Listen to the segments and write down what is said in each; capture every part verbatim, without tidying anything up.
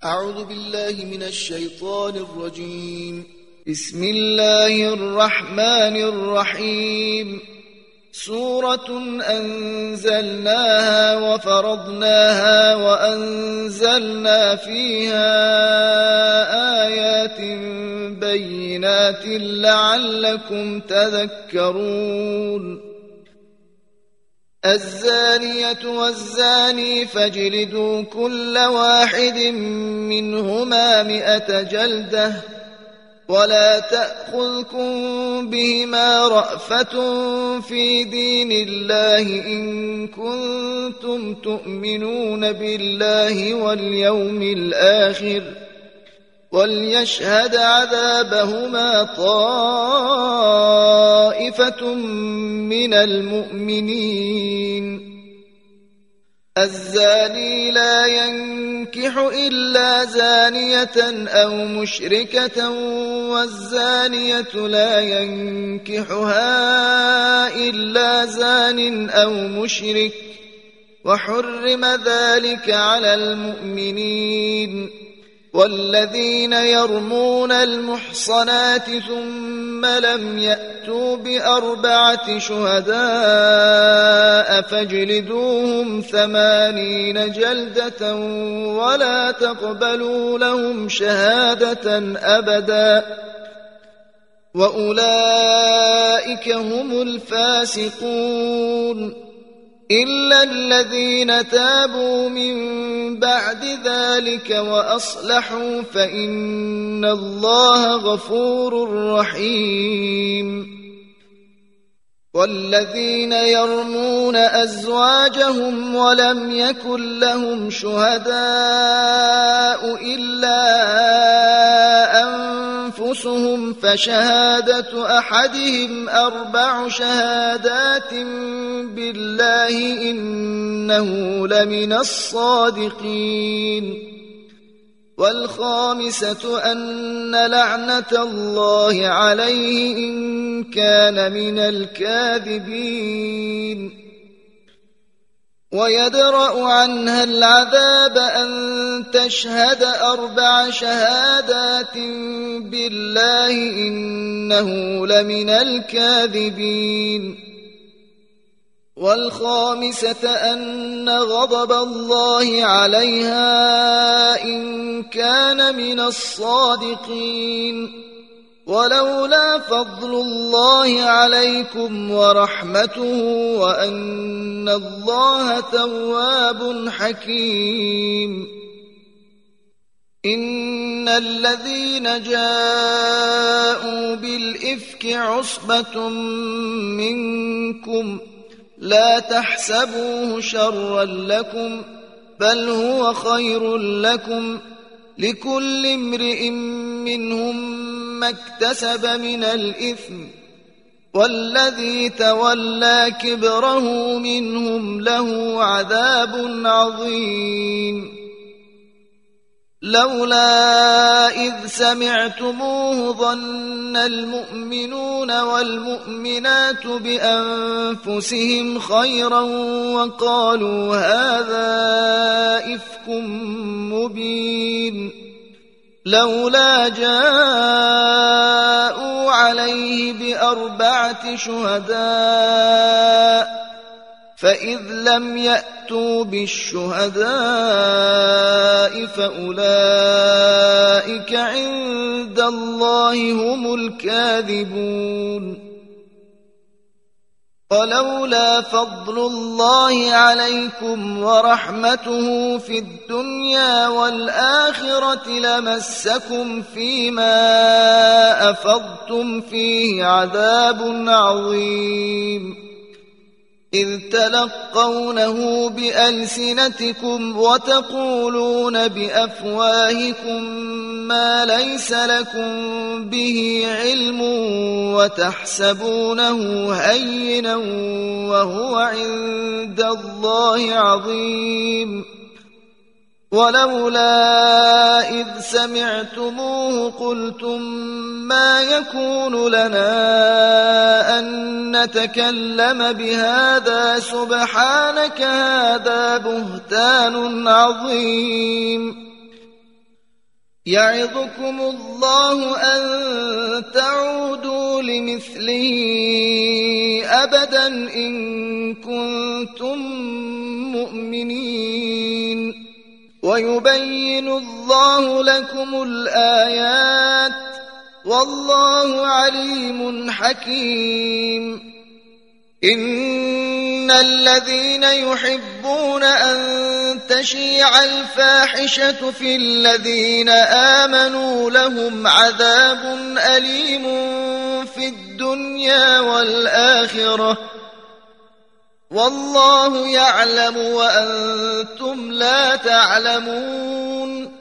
أعوذ بالله من الشيطان الرجيم. بسم الله الرحمن الرحيم. سورة أنزلناها وفرضناها وأنزلنا فيها آيات بينات لعلكم تذكرون. الزانية والزاني فاجلدوا كل واحد منهما مئة جلدة ولا تأخذكم بهما رأفة في دين الله إن كنتم تؤمنون بالله واليوم الآخر وليشهد عذابهما طائفة من المؤمنين. الزاني لا ينكح إلا زانية أو مشركة والزانية لا ينكحها إلا زان أو مشرك وحرم ذلك على المؤمنين. والذين يرمون المحصنات ثم لم يأتوا بأربعة شهداء فاجلدوهم ثمانين جلدة ولا تقبلوا لهم شهادة أبدا وأولئك هم الفاسقون إلا الذين تابوا من بعد ذلك وأصلحوا فإن الله غفور رحيم. والذين يرمون أزواجهم ولم يكن لهم شهداء إلا أنفسهم فشهادة أحدهم أربع شهادات بالله إنه لمن الصادقين. والخامسة أن لعنة الله عليه إن كان من الكاذبين. ويدرأ عنها العذاب أن تشهد أربع شهادات بالله إنه لمن الكاذبين. والخامسة أن غضب الله عليها إن كان من الصادقين. ولولا فضل الله عليكم ورحمته وأن الله تواب حكيم. إن الذين جاءوا بالإفك عصبة منكم لا تحسبوه شرا لكم بل هو خير لكم لكل امرئ منهم ما اكتسب من الإثم والذي تولى كبره منهم له عذاب عظيم. لولا إذ سمعتموه ظن المؤمنون والمؤمنات بأنفسهم خيرا وقالوا هذا إفك مبين. لولا جاءوا عليه بأربعة شهداء فإذ لم يأتوا بالشهداء فأولئك عند الله هم الكاذبون. ولولا فضل الله عليكم ورحمته في الدنيا والآخرة لمسكم فيما أفضتم فيه عذاب عظيم إذ تلقونه بألسنتكم وتقولون بأفواهكم ما ليس لكم به علم وتحسبونه هينا وهو عند الله عظيم. ولولا إذ سمعتموه قلتم ما يكون لنا أن نتكلم بهذا سبحانك هذا بهتان عظيم. يعظكم الله أن تعودوا لمثله أبدا إن كنتم مؤمنين ويبين الله لكم الآيات والله عليم حكيم إن الذين يحبون أن تشيع الفاحشة في الذين آمنوا لهم عذاب أليم في الدنيا والآخرة والله يعلم وأنتم لا تعلمون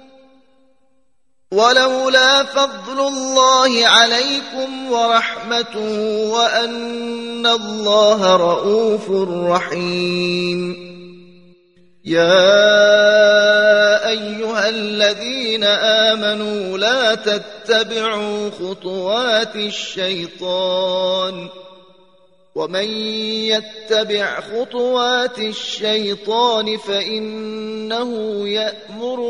ولولا فضل الله عليكم ورحمته وأن الله رؤوف رحيم يا أيها الذين آمنوا لا تتبعوا خطوات الشيطان ومن يتبع خطوات الشيطان فإنه يأمر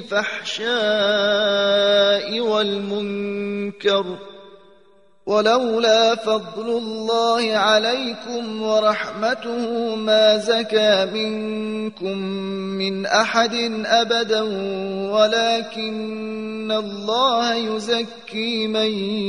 بالفحشاء والمنكر ولولا فضل الله عليكم ورحمته ما زكى منكم من أحد أبدا ولكن الله يزكي من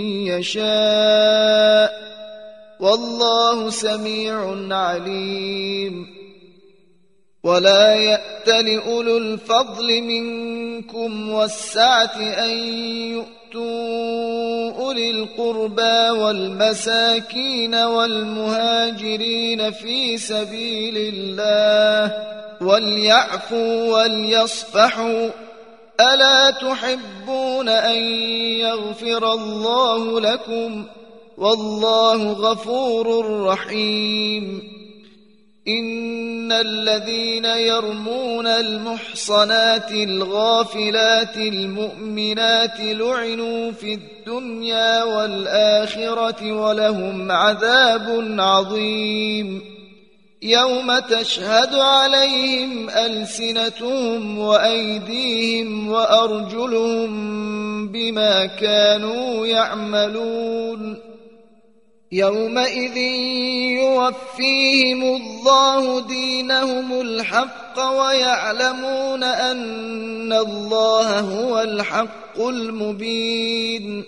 يشاء والله سميع عليم ولا يأتل أولو الفضل منكم والسعة أن يؤتوا أولي القربى والمساكين والمهاجرين في سبيل الله وليعفوا وليصفحوا ألا تحبون أن يغفر الله لكم والله غفور رحيم إن الذين يرمون المحصنات الغافلات المؤمنات لعنوا في الدنيا والآخرة ولهم عذاب عظيم يوم تشهد عليهم ألسنتهم وأيديهم وأرجلهم بما كانوا يعملون يومئذ يوفيهم الله دينهم الحق ويعلمون أن الله هو الحق المبين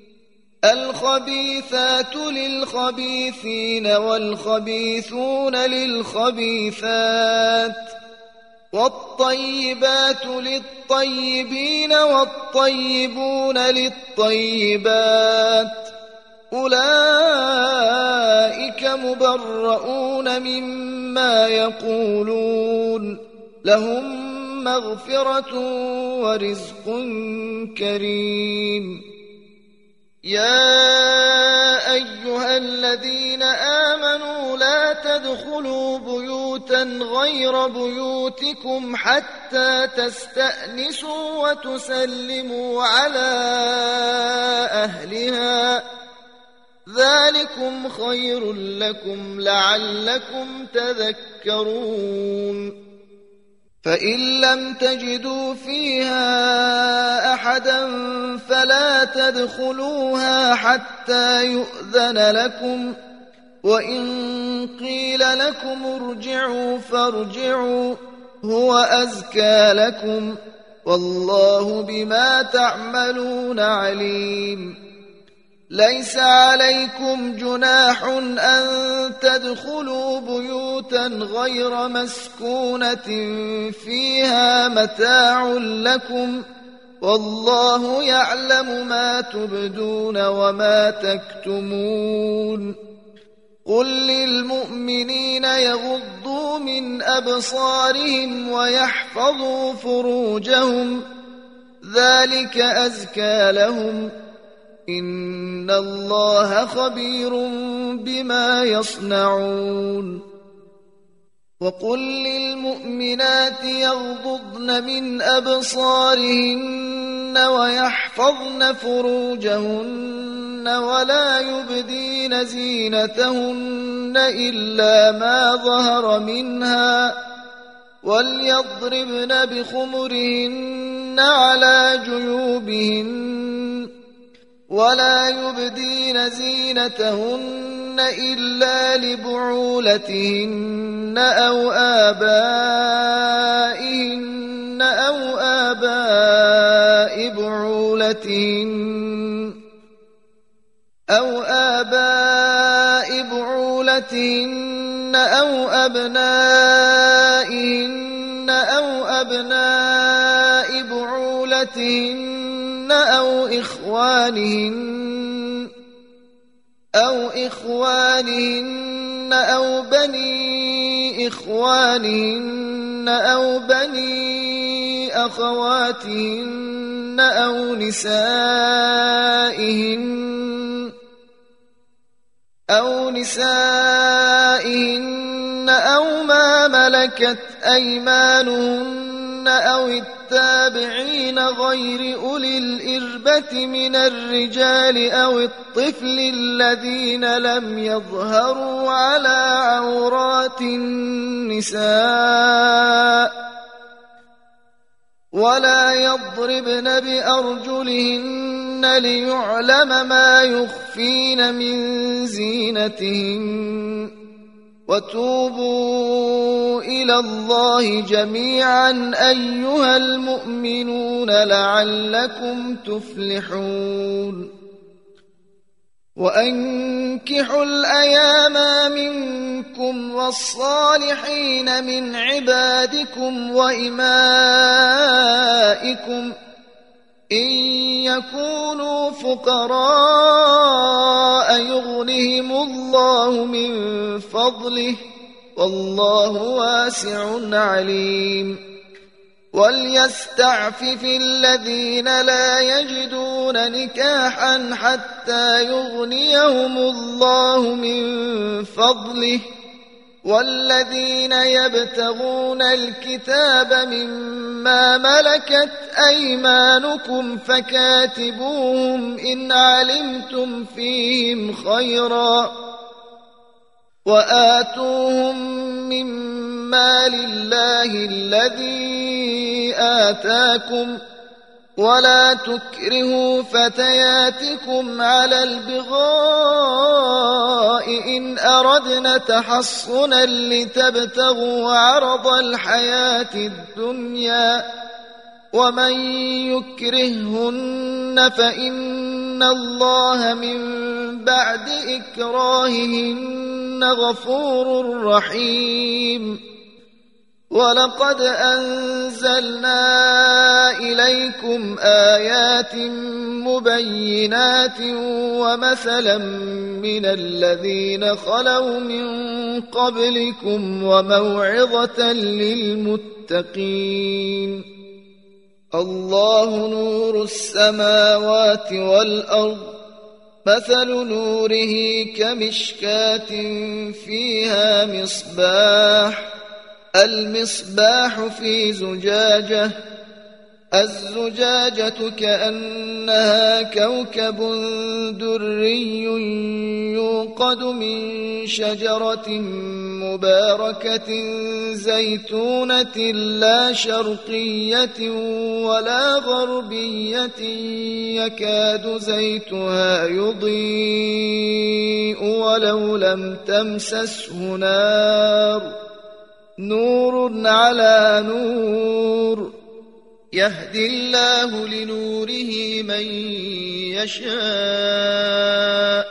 الخبيثات للخبيثين والخبيثون للخبيثات والطيبات للطيبين والطيبون للطيبات أولئك مبرؤون مما يقولون لهم مغفرة ورزق كريم يا أيها الذين آمنوا لا تدخلوا بيوتا غير بيوتكم حتى تستأنسوا وتسلموا على أهلها ذلكم خير لكم لعلكم تذكرون فإن لم تجدوا فيها أحدا فلا تدخلوها حتى يؤذن لكم وإن قيل لكم ارجعوا فارجعوا هو أزكى لكم والله بما تعملون عليم ليس عليكم جناح أن تدخلوا بيوتا غير مسكونة فيها متاع لكم والله يعلم ما تبدون وما تكتمون قل للمؤمنين يغضوا من أبصارهم ويحفظوا فروجهم ذلك أزكى لهم إن الله خبير بما يصنعون وقل للمؤمنات يغضضن من أبصارهن ويحفظن فروجهن ولا يبدين زينتهن إلا ما ظهر منها وليضربن بخمرهن على جيوبهن ولا يبدين زينتهن إلا لبعولتهن أو آبائهن أو آباء بعولتهن أو آباء بعولتهن أو أبنائهن أو أبناء بعولتهن أو إخوانهن أو إخوانهن أو بني إخوانهن أو بني أخواتهن أو نسائهن أو نسائهن أو ما ملكت أيمانهن أو التابعين غير أولي الإربة من الرجال أو الطفل الذين لم يظهروا على عورات النساء ولا يضربن بأرجلهن ليعلم ما يخفين من زينتهن وتوبوا إلى الله جميعا أيها المؤمنون لعلكم تفلحون وأنكحوا الأيام منكم والصالحين من عبادكم وإمائكم إن يكونوا فقراء يغنهم الله من فضله والله واسع عليم وليستعفف الذين لا يجدون نكاحا حتى يغنيهم الله من فضله والذين يبتغون الكتاب مما ملكت أيمانكم فكاتبوهم إن علمتم فيهم خيرا وآتوهم مما لله الذي آتاكم ولا تكرهوا فتياتكم على البغاء إن أردنا تحصنا لتبتغوا عرض الحياة الدنيا ومن يكرههن فإن الله من بعد إكراههن غفور رحيم ولقد أنزلنا إليكم آيات مبينات ومثلا من الذين خلوا من قبلكم وموعظة للمتقين الله نور السماوات والأرض مثل نوره كمشكاة فيها مصباح المصباح في زجاجة الزجاجة كأنها كوكب دري يوقد من شجرة مباركة زيتونة لا شرقية ولا غربية يكاد زيتها يضيء ولو لم تمسسه نار نور على نور يهدي الله لنوره من يشاء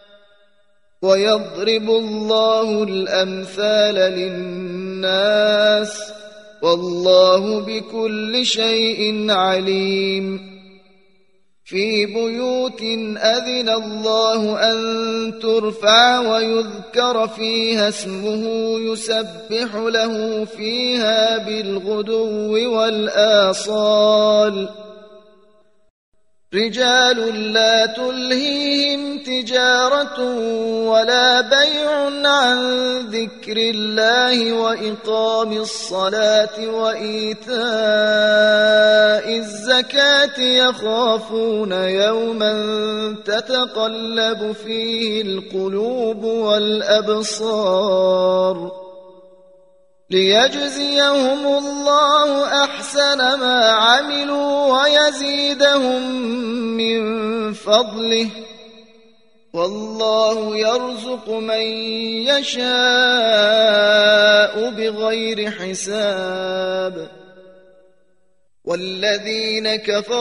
ويضرب الله الأمثال للناس والله بكل شيء عليم في بيوت أذن الله أن ترفع ويذكر فيها اسمه يسبح له فيها بالغدو والآصال رجال لا تلهيهم تجارة ولا بيع عن ذكر الله وإقام الصلاة وإيتاء الزكاة يخافون يوما تتقلب فيه القلوب والأبصار ليجزيهم الله أحسن ما عملوا ويزيدهم من فضله، والله يرزق من يشاء بغير حساب. والذين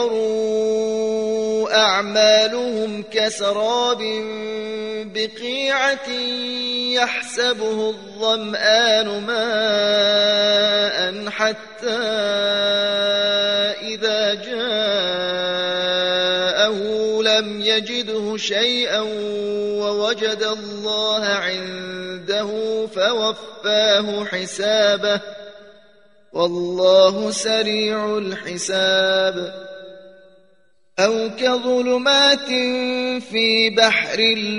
كفروا أعمالهم كسراب بقيعة يحسبه الظمآن ماء حتى إذا جاءه لم يجده شيئا ووجد الله عنده فوفاه حسابه، والله سريع الحساب. أو كظلمات في بحر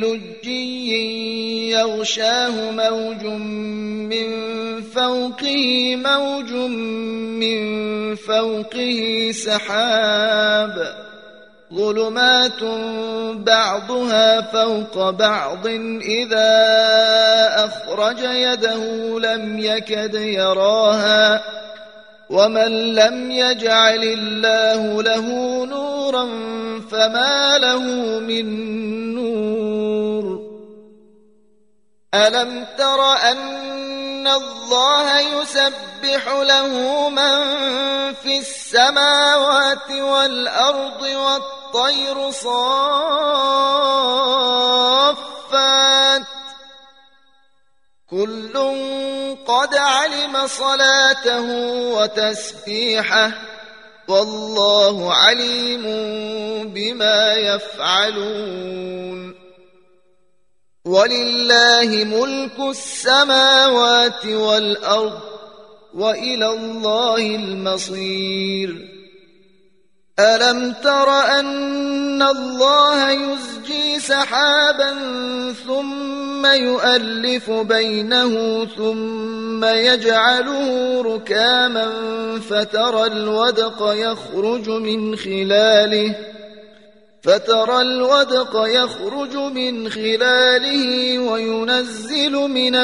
لجي يغشاه موج من فوقه موج من فوقه سحاب، ظلمات بعضها فوق بعض إذا أخرج يده لم يكد يراها، ومن لم يجعل الله له نورا فما له من نور. ألم تر أن الله يسبح له من في السماوات والأرض والطير صافات كل قد علم صلاته وتسبيحه، والله عليم بما يفعلون. ولله ملك السماوات والأرض وإلى الله المصير. ألم تر أن الله يزجي سحابا ثم يؤلف بينه ثم يجعله ركاما فترى الودق يخرج من خلاله فترى الودق يخرج من خلاله وينزل من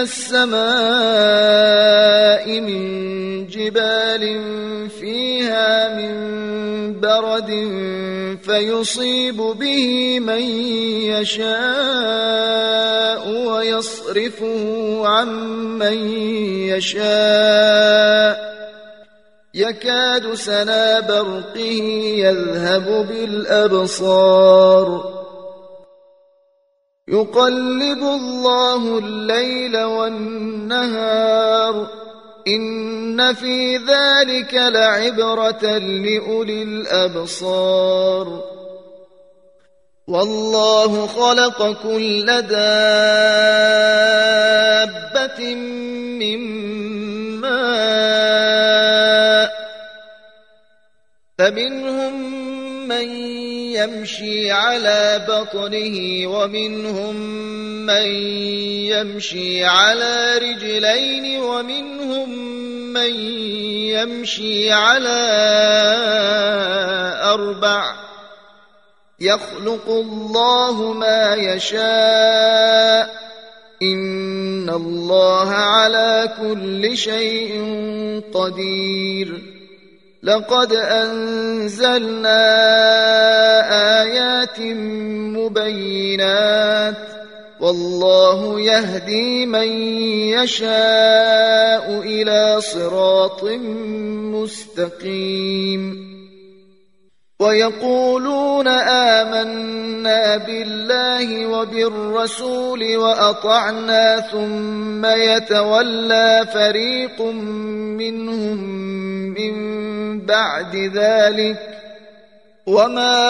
السماء من جبال فيها من برد فيصيب به من يشاء ويصرفه عن من يشاء يكاد سنا برقه يذهب بالأبصار. يقلب الله الليل والنهار إن في ذلك لعبرة لأولي الأبصار. والله خلق كل دابة من ماء فمنهم من يمشي على بطنه ومنهم من يمشي على رجلين ومنهم من يمشي على أربع يخلق الله ما يشاء إن الله على كل شيء قدير. لقد أنزلنا آيات مبينات والله يهدي من يشاء إلى صراط مستقيم. ويقولون آمنا بالله وبالرسول وأطعنا ثم يتولى فريق منهم من بعد ذلك وما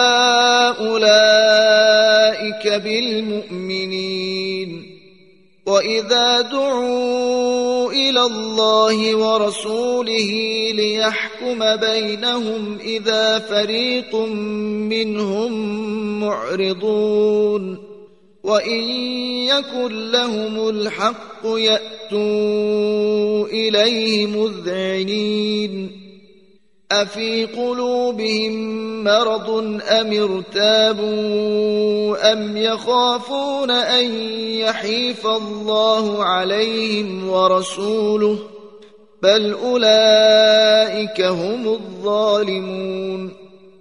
أولئك بالمؤمنين. وإذا دعوا إلى الله ورسوله ليحكم بينهم إذا فريق منهم معرضون وإن يكن لهم الحق يأتوا إليه مذعنين. أفي قلوبهم مرض أم ارتابوا أم يخافون أن يحيف الله عليهم ورسوله بل أولئك هم الظالمون.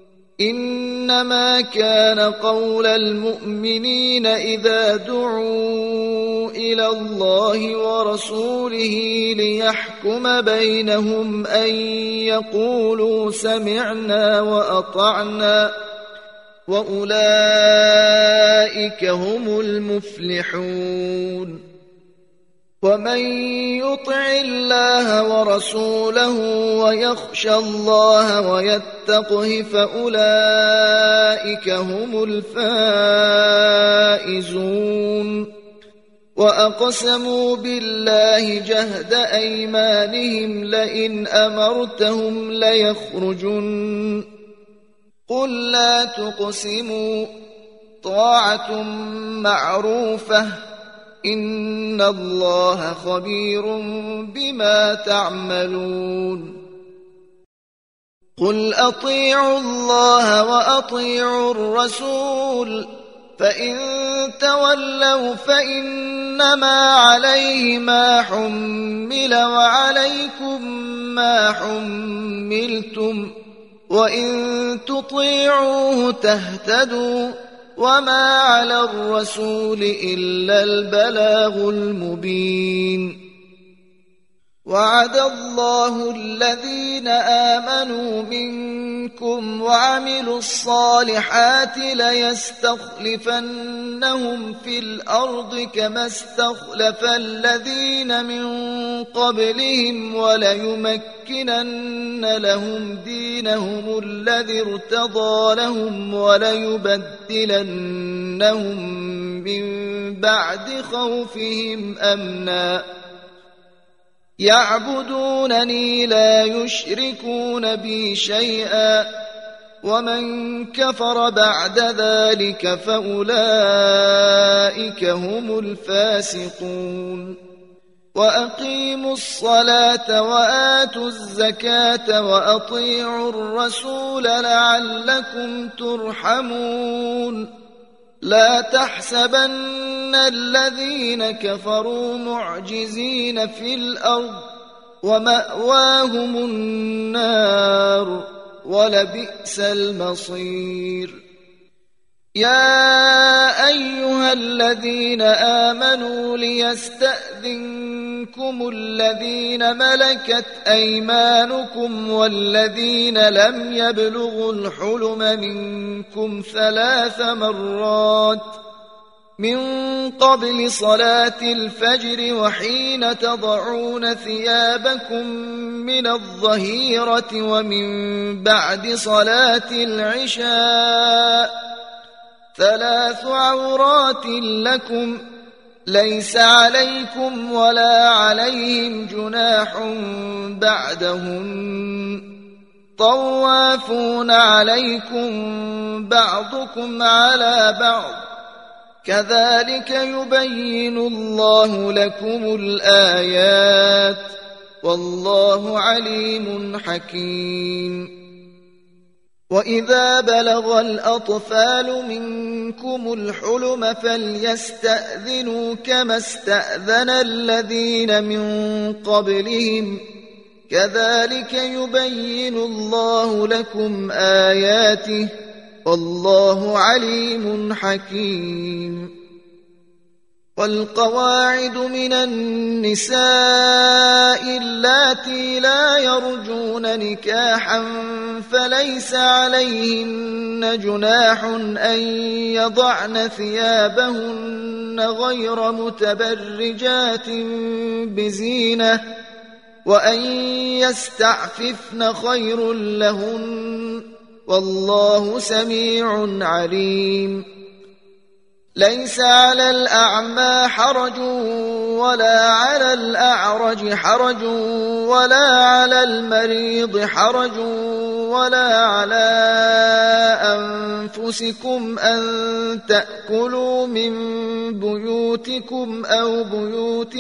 إنما كان قول المؤمنين إذا دعوا إلى الله ورسوله ليحكم بينهم أن يقولوا سمعنا وأطعنا وأولئك هم المفلحون. ومن يطع الله ورسوله ويخشى الله ويتقه فأولئك هم الفائزون. وأقسموا بالله جهد أيمانهم لئن أمرتهم ليخرجن قل لا تقسموا طاعة معروفة إن الله خبير بما تعملون. قل أطيعوا الله وأطيعوا الرسول فإن تولوا فإنما عليه ما حمل وعليكم ما حملتم وإن تطيعوه تهتدوا وما على الرسول إلا البلاغ المبين. وعد الله الذين آمنوا منكم وعملوا الصالحات ليستخلفنهم في الأرض كما استخلف الذين من قبلهم وليمكنن لهم دينهم الذي ارتضى لهم وليبدلنهم من بعد خوفهم أمنا يعبدونني لا يشركون بي شيئا ومن كفر بعد ذلك فأولئك هم الفاسقون. وأقيموا الصلاة وآتوا الزكاة وأطيعوا الرسول لعلكم ترحمون. لا تحسبن الذين كفروا معجزين في الأرض ومأواهم النار ولبئس المصير. يا أيها الذين آمنوا ليستأذنكم الذين ملكت أيمانكم والذين لم يبلغوا الحلم منكم ثلاث مرات من قبل صلاة الفجر وحين تضعون ثيابكم من الظهيرة ومن بعد صلاة العشاء ثلاث عورات لكم ليس عليكم ولا عليهم جناح بعدهن طوافون عليكم بعضكم على بعض كذلك يبين الله لكم الآيات والله عليم حكيم. وإذا بلغ الأطفال منكم الحلم فليستأذنوا كما استأذن الذين من قبلهم كذلك يبين الله لكم آياته والله عليم حكيم. والقواعد من النساء اللاتي لا يرجون نكاحا فليس عليهن جناح أن يضعن ثيابهن غير متبرجات بزينة وأن يستعففن خير لهن والله سميع عليم. ليس على الأعمى حرج ولا على الأعرج حرج ولا على المريض حرج ولا على أنفسكم أن تأكلوا من بيوتكم أو بيوت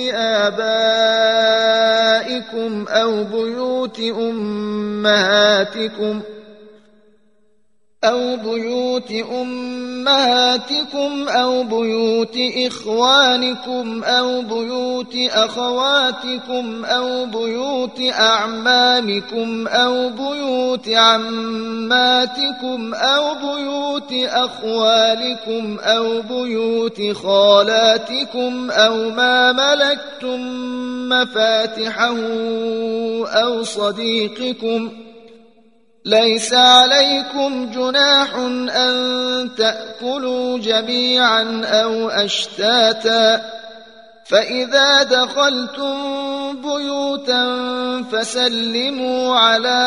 آبائكم أو بيوت أمهاتكم أو بيوت أمهاتكم أو بيوت إخوانكم أو بيوت أخواتكم أو بيوت أعمامكم أو بيوت عماتكم أو بيوت أخوالكم أو بيوت خالاتكم أو ما ملكتم مفاتحه أو صديقكم. ليس عليكم جناح أن تأكلوا جميعا أو أشتاتا، فإذا دخلتم بيوتا فسلموا على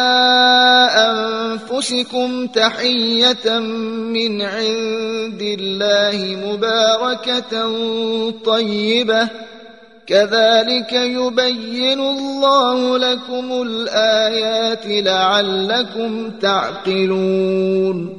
أنفسكم تحية من عند الله مباركة طيبة، كذلك يبين الله لكم الآيات لعلكم تعقلون.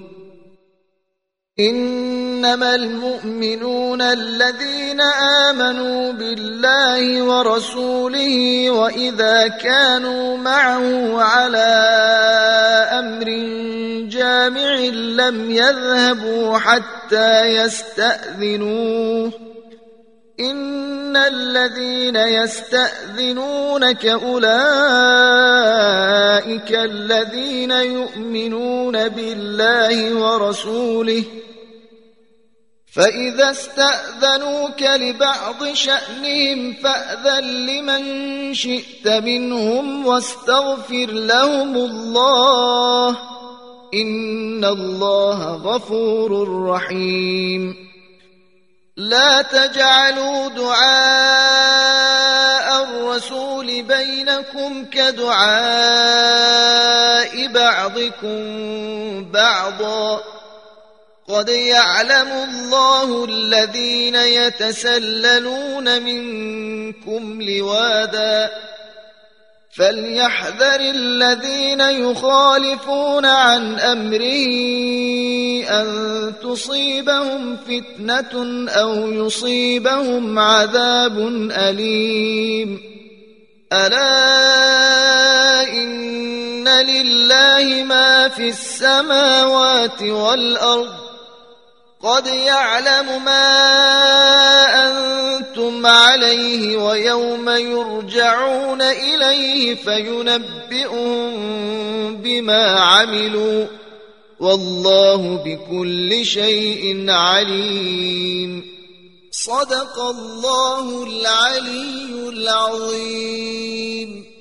إنما المؤمنون الذين آمنوا بالله ورسوله وإذا كانوا معه على أمر جامع لم يذهبوا حتى يستأذنوه. إن الذين يستأذنونك أولئك الذين يؤمنون بالله ورسوله، فإذا استأذنوك لبعض شأنهم فأذن لمن شئت منهم واستغفر لهم الله، إن الله غفور رحيم. لا تجعلوا دعاء الرسول بينكم كدعاء بعضكم بعضا، قد يعلم الله الذين يتسللون منكم لواذا، فليحذر الذين يخالفون عن أمره أن تصيبهم فتنة أو يصيبهم عذاب أليم. ألا إن لله ما في السماوات والأرض، قد يعلم ما أنتم عليه ويوم يرجعون إليه فينبئهم بما عملوا، والله بكل شيء عليم. صدق الله العلي العظيم.